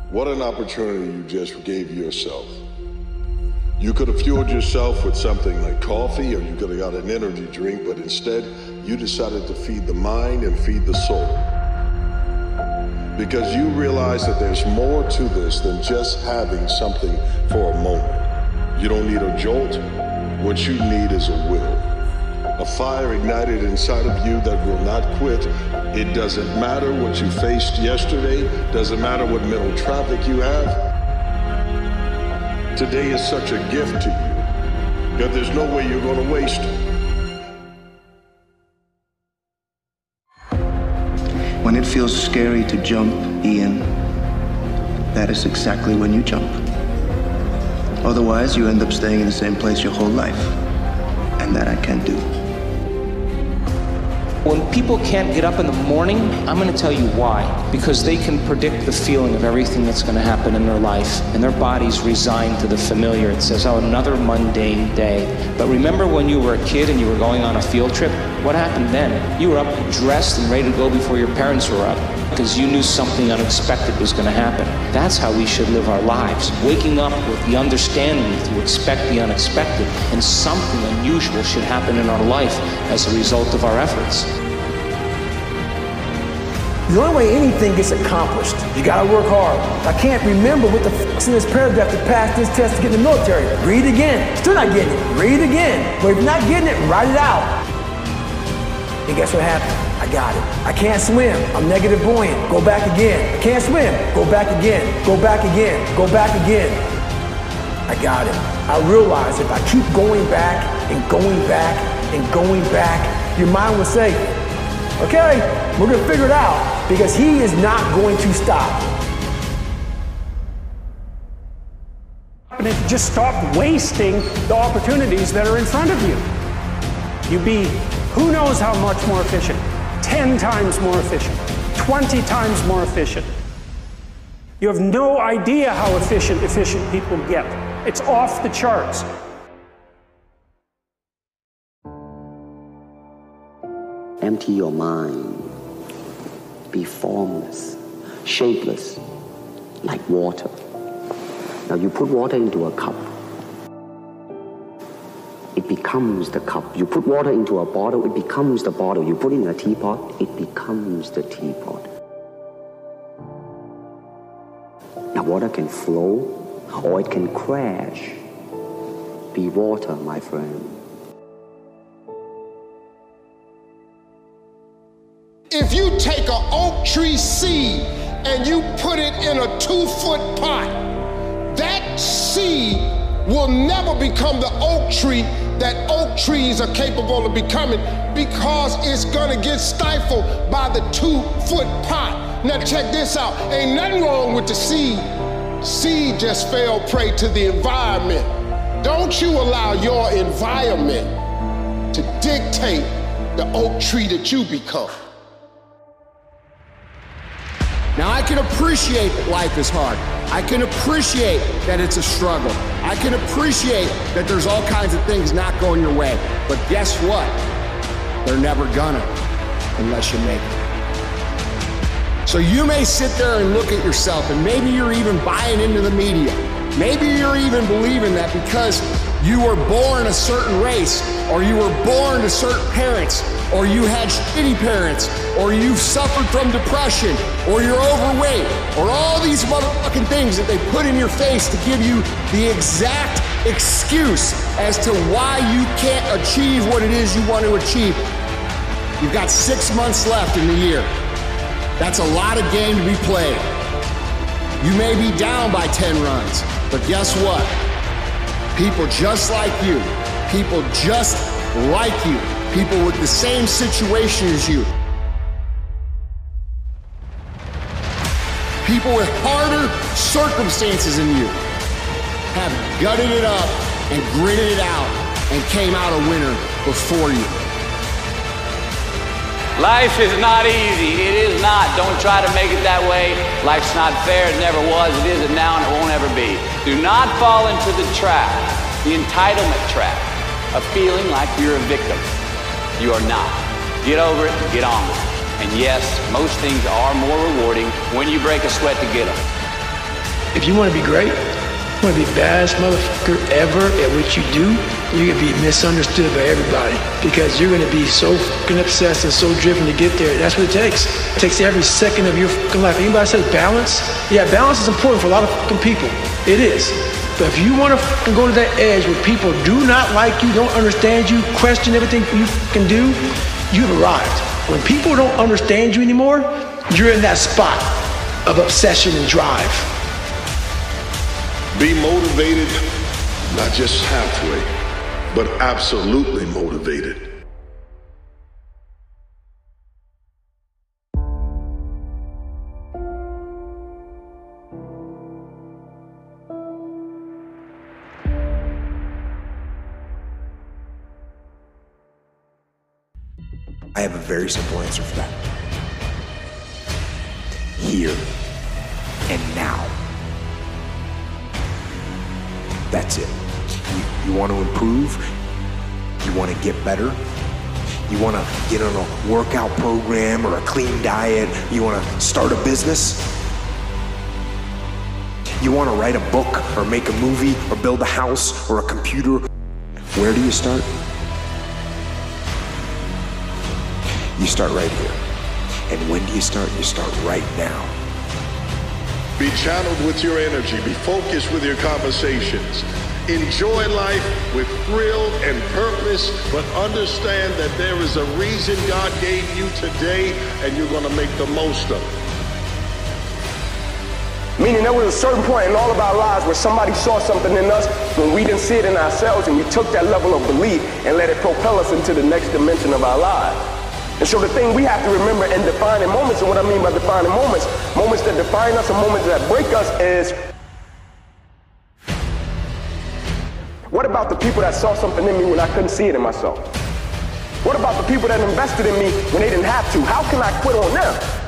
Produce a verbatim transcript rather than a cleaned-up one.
What an opportunity you just gave yourself. You could have fueled yourself with something like coffee, or you could have got an energy drink, but instead you decided to feed the mind and feed the soul. Because you realize that there's more to this than just having something for a moment. You don't need a jolt. What you need is a will. A fire ignited inside of you that will not quit. It doesn't matter what you faced yesterday. Doesn't matter what mental traffic you have. Today is such a gift to you that there's no way you're going to waste it. When it feels scary to jump, Ian, that is exactly when you jump. Otherwise, you end up staying in the same place your whole life. And that I can't do. When people can't get up in the morning, I'm going to tell you why. Because they can predict the feeling of everything that's going to happen in their life, and their body's resigned to the familiar. It says, oh, another mundane day. But remember when you were a kid and you were going on a field trip? What happened then? You were up, dressed, and ready to go before your parents were up, because you knew something unexpected was going to happen. That's how we should live our lives. Waking up with the understanding to expect the unexpected, and something unusual should happen in our life as a result of our efforts. The only way anything gets accomplished, you gotta work hard. I can't remember what the f***'s in this paragraph to pass this test to get in the military. Read it again. Still not getting it. Read it again. But if you're not getting it, write it out. And guess what happened? I got it. I can't swim. I'm negative buoyant. Go back again. I can't swim. Go back again. Go back again. Go back again. I got it. I realized if I keep going back and going back and going back, your mind will say, okay, we're gonna figure it out, because he is not going to stop. And just stop wasting the opportunities that are in front of you. You be who knows how much more efficient, ten times more efficient, twenty times more efficient. You have no idea how efficient efficient people get. It's off the charts. Empty your mind. Be formless, shapeless, like water. Now you put water into a cup. It becomes the cup. You put water into a bottle, it becomes the bottle. You put it in a teapot, it becomes the teapot. Now water can flow, or it can crash. Be water, my friend. If you take an oak tree seed and you put it in a two-foot pot, that seed will never become the oak tree that oak trees are capable of becoming, because it's gonna get stifled by the two-foot pot. Now check this out, ain't nothing wrong with the seed. Seed just fell prey to the environment. Don't you allow your environment to dictate the oak tree that you become. Now I can appreciate that life is hard. I can appreciate that it's a struggle. I can appreciate that there's all kinds of things not going your way. But guess what? They're never gonna, unless you make it. So you may sit there and look at yourself, and maybe you're even buying into the media. Maybe you're even believing that because you were born a certain race, or you were born to certain parents, or you had shitty parents, or you've suffered from depression, or you're overweight, or all these motherfucking things that they put in your face to give you the exact excuse as to why you can't achieve what it is you want to achieve. You've got six months left in the year. That's a lot of game to be played. You may be down by ten runs, but guess what? People just like you, people just like you, people with the same situation as you, people with harder circumstances than you, have gutted it up and gritted it out and came out a winner before you. Life is not easy. It is not. Don't try to make it that way. Life's not fair. It never was. It isn't now, and it won't ever be. Do not fall into the trap, the entitlement trap, of feeling like you're a victim. You are not. Get over it. Get on with it. And yes, most things are more rewarding when you break a sweat to get them. If you want to be great, you want to be the baddest motherfucker ever at what you do, you're going to be misunderstood by everybody because you're going to be so fucking obsessed and so driven to get there. That's what it takes. It takes every second of your fucking life. Anybody says balance? Yeah, balance is important for a lot of fucking people. It is. But if you want to fucking go to that edge where people do not like you, don't understand you, question everything you fucking do, you've arrived. When people don't understand you anymore, you're in that spot of obsession and drive. Be motivated, not just halfway, but absolutely motivated. I have a very simple answer for that. Here and now. That's it. You, you want to improve? You want to get better? You want to get on a workout program or a clean diet? You want to start a business? You want to write a book or make a movie or build a house or a computer? Where do you start? You start right here. And when do you start? You start right now. Be channeled with your energy. Be focused with your conversations. Enjoy life with thrill and purpose, but understand that there is a reason God gave you today, and you're going to make the most of it. Meaning there was a certain point in all of our lives where somebody saw something in us when we didn't see it in ourselves, and we took that level of belief and let it propel us into the next dimension of our lives. And so the thing we have to remember in defining moments, and what I mean by defining moments, moments that define us and moments that break us is, what about the people that saw something in me when I couldn't see it in myself? What about the people that invested in me when they didn't have to? How can I quit on them?